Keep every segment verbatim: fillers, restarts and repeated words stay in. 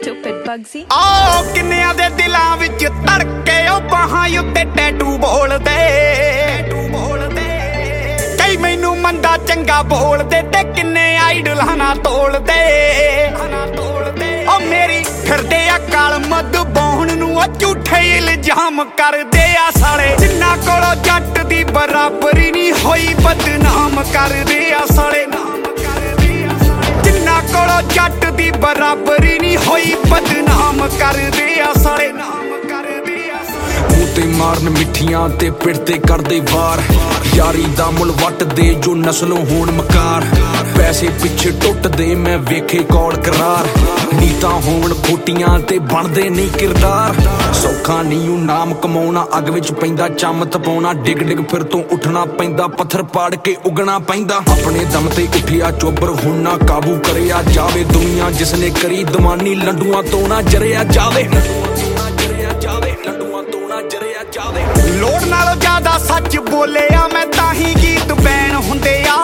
Stupid Bugsy ਆ ਕਿੰਨਿਆਂ ਦੇ ਦਿਲਾਂ ਵਿੱਚ ਧੜਕੇ ਉਹ ਬਾਹਾਂ ਉੱਤੇ ਟੈਟੂ ਬੋਲਦੇ ਟੈਟੂ ਬੋਲਦੇ ਕਈ ਮੈਨੂੰ ਮੰਦਾ ਚੰਗਾ ਬੋਲਦੇ ਤੇ ਕਿੰਨੇ ਆਈਡਲਾਂ ਨਾਲ ਤੋਲਦੇ ਨਾ ਤੋਲਦੇ ਉਹ ਮੇਰੀ ਫਿਰਦੇ ਆ ਕਾਲ ਮਦ ਬੌਣ ਨੂੰ ਉਹ ਝੂਠੇ ਇਲਜ਼ਾਮ ਕਰਦੇ ਆ ਸਾਲੇ ਜਿੰਨਾ ਕੋਲੋਂ ਜੱਟ ਦੀ ਬਰਾਬਰੀ ਨਹੀਂ ਹੋਈ ਬਦਨਾਮ ਕਰਦੇ ਆ ਸਾਲੇ ਜਿੰਨਾ ਕੋਲੋਂ ਜੱਟ ਦੀ ਬਰਾਬਰੀ ਨਹੀਂ ਹੋਈ ਬਦਨਾਮ ਕਰਦੇ ਆ ਸਾਲੇ ਮੂੰਹ ਤੇ ਮਾਰਨ ਮਿੱਠੀਆਂ ਤੇ ਪਿੱਠ ਤੇ ਕਰਦੇ ਵਾਰ ਯਾਰੀ ਦਾ ਮੁੱਲ ਵੱਟਦੇ ਜੋ ਨਸਲੋਂ ਹੋਣ ਮਕਾਰ ਪੈਸੇ ਪਿੱਛੇ ਟੁੱਟਦੇ ਮੈਂ ਵੇਖੇ ਕੌਲ ਕਰਾਰ ਨੀਤਾਂ ਹੋਣ ਖੋਟੀਆਂ ਤੇ ਬਣਦੇ ਨਹੀਂ ਕਿਰਦਾਰ ਸੌਖਾ ਨਹੀਂ ਉਹ ਨਾਮ ਕਮਾਉਣਾ ਅੱਗ ਵਿੱਚ ਪੈਂਦਾ ਚੰਮ ਤਪਾਉਣਾ ਡਿੱਗ ਡਿੱਗ ਫਿਰ ਤੋਂ ਉੱਠਣਾ ਪੈਂਦਾ ਪੱਥਰ ਪਾੜ ਕੇ ਉਗਣਾ ਪੈਂਦਾ ਆਪਣੇ ਦਮ ਤੇ ਉੱਠਿਆ ਚੋਬਰ ਹੁਣ ਨਾ ਕਾਬੂ ਕਰਿਆ ਜਾਵੇ ਦੁਨੀਆ ਜਿਸਨੇ ਕਰੀ ਦਮਾਨੀ ਲੰਡੂਆਂ ਤੋਂ ਨਾ ਜਰਿਆ ਜਾਵੇ ਲੋੜ ਨਾਲੋਂ ਜ਼ਿਆਦਾ ਸੱਚ ਬੋਲਿਆ ਮੈਂ ਤਾਂ ਹੀ ਗੀਤ ਬੈਨ ਹੁੰਦੇ ਆ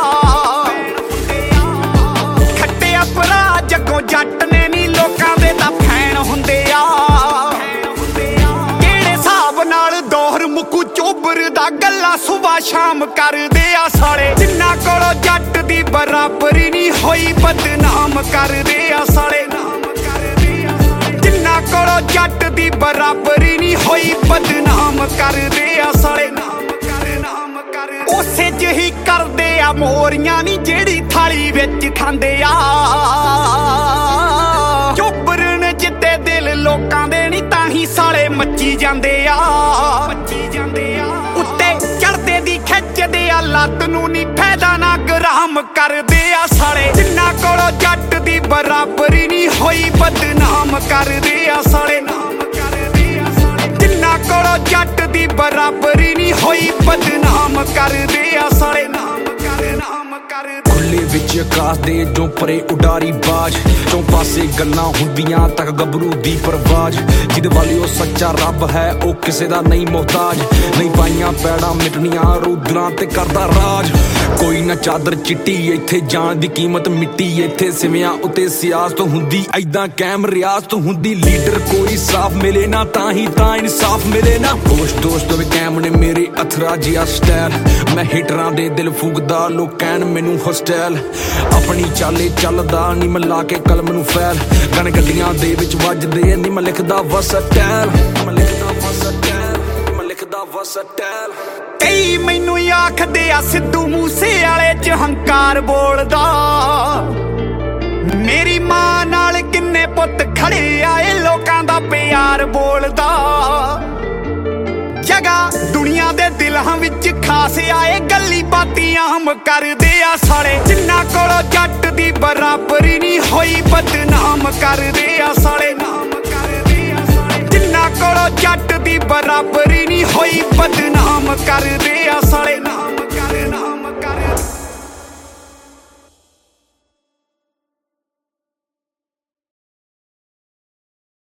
ਖੱਟਿਆ ਭਰਾ ਜੱਗੋਂ ਜੱਟ ਨੇ ਨੀ ਲੋਕਾਂ ਦੇ ਤਾਂ ਫੈਨ ਹੁੰਦੇ ਆ ਕਿਹੜੇ ਹਿਸਾਬ ਨਾਲ ਦੋਹਰ ਮੁੱਕੂ ਚੋਬਰ ਦਾ ਗੱਲਾਂ ਸੁਬਾ ਸ਼ਾਮ ਕਰਦੇ ਆ ਸਾਲੇ ਜਿੰਨਾ ਕੋਲੋਂ ਜੱਟ ਦੀ ਬਰਾਬਰੀ ਨਹੀਂ ਹੋਈ ਬਦਨਾਮ ਕਰਦੇ ਆ ਸਾਲੇ ਜਿੰਨਾ ਕੋਲੋਂ ਜੱਟ ਦੀ ਬਰਾਬਰੀ ਨਹੀਂ ਹੋਈ ਬਦਨਾਮ ਕਰਦੇ ਆ ਸਾਲੇ ਉਸੇ ਜਿਹੀ ਕਰਦੇ ਆ ਮੋਰੀਆਂ ਨੀ ਜਿਹੜੀ ਥਾਲੀ ਵਿੱਚ ਖਾਂਦੇ ਆ ਚੋਬਰਨ ਜਿੱਤੇ ਦਿਲ ਲੋਕਾਂ ਦੇ ਨੀ ਤਾਂ ਹੀ ਸਾਲੇ ਮੱਚੀ ਜਾਂਦੇ ਆ ਮੱਚੀ ਜਾਂਦੇ ਆ ਉੱਤੇ ਚੜਦੇ ਦੀ ਖਿੱਚਦੇ ਆ ਲੱਤ ਨੂੰ ਨੀ ਫਾਇਦਾ ਨਾ ਗਰਾਮ ਕਰਦੇ ਆ ਸਾਲੇ ਜਿੰਨਾ ਕੋਲੋਂ ਜੱਟ ਦੀ ਬਰਾਬਰੀ ਨਹੀਂ ਹੋਈ ਬਦਨਾਮ ਕਰਦੇ ਆ ਸਾਲੇ ਜਿੰਨਾ ਕੋਲੋਂ ਜੱਟ ਦੀ ਬਰਾਬਰੀ ਨਹੀਂ ਹੋਈ ਬਦਨਾਮ ਕਰਦੇ ਆ ਸਾਲੇ ਖੁੱਲੇ ਵਿੱਚ ਆਕਾਸ਼ ਦੇ ਜੋ ਪਰੇ ਉਡਾਰੀ ਬਾਜ ਚੋਂ ਪਾਸੇ ਗੱਲਾਂ ਹੁੰਦੀਆਂ ਤੱਕ ਗੱਭਰੂ ਦੀ ਪਰਵਾਜ ਜਿਹਦੇ ਵਾਲੀ ਉਹ ਸੱਚਾ ਰੱਬ ਹੈ ਉਹ ਕਿਸੇ ਦਾ ਨਹੀਂ ਮੁਹਤਾਜ ਨਹੀਂ ਪਾਈਆਂ ਪੈੜਾਂ ਮਿਟਣੀਆਂ ਰੁਦਰਾਂ ਤੇ ਕਰਦਾ ਰਾਜ ਕੋਈ ਨਾ ਚਾਦਰ ਚਿੱਟੀ ਇੱਥੇ ਜਾਣ ਦੀ ਕੀਮਤ ਮਿੱਟੀ ਇੱਥੇ ਸਿਵਿਆਂ ਉਤੇ ਸਿਆਸਤ ਹੁੰਦੀ ਐਦਾਂ ਕਾਇਮ ਰਿਆਸਤ ਹੁੰਦੀ ਲੀਡਰ ਕੋਈ ਸਾਫ਼ ਮਿਲੇ ਨਾ ਤਾਂ ਹੀ ਤਾਂ ਇਨਸਾਫ ਮਿਲੇ ਨਾ ਦੋਸਤ ਦੋਸਤ ਵੇ ਕਾਇਮ ਨੇ ਮੇਰੇ ਅਥਰਾ ਜਿਹਾ ਸਟਾਈਲ ਮੈਂ ਹਿਟਰਾਂ ਦੇ ਦਿਲ ਫੂਕਦਾ ਲੋਕ ਕਹਿਣ ਮੈਨੂੰ ਹੋਸਟੈਲ ਆਪਣੀ ਚਾਲੇ ਚੱਲਦਾ ਨੀ ਮੈਂ ਲਾ ਕੇ ਕਲਮ ਨੂੰ ਫੈਲ ਗਨ ਗੱਡੀਆਂ ਦੇ ਵਿੱਚ ਵੱਜਦੇ ਨੀ ਮੈਂ ਲਿਖਦਾ ਵਸਟੈਲ ਮੈਂ ਲਿਖਦਾ ਵਸਟੈਲ ਮੈਂ ਲਿਖਦਾ ਵਸਟੈਲ ਕਈ ਮੈਨੂੰ ਆਖਦੇ ਆ ਸਿੱਧੂ ਮੂਸੇ ਵਾਲੇ ਚ ਹੰਕਾਰ ਬੋਲਦਾ ਮੇਰੀ ਮਾਂ ਨਾਲ ਕਿੰਨੇ ਪੁੱਤ ਖੜੇ ਆਏ ਲੋਕਾਂ ਦਾ ਪਿਆਰ ਬੋਲਦਾ ਜਗਾ ਦੁਨੀਆ ਦੇ ਦਿਲਾਂ ਵਿੱਚ ਖਾਸ ਆਏ ਗੱਲੀ ਬਾਤੀ ਆਮ ਕਰਦੇ ਆ ਸਾਲੇ ਜਿੰਨਾ ਕੋਲੋਂ ਜੱਟ ਦੀ ਬਰਾਬਰੀ ਨਹੀਂ ਹੋਈ ਬਦਨਾਮ ਕਰਦੇ ਆ ਸਾਲੇ ਜਿੰਨਾ ਕੋਲੋਂ ਜੱਟ ਦੀ ਬਰਾਬਰੀ ਨਹੀਂ ਹੋਈ ਬਦਨਾਮ ਕਰਦੇ ਆ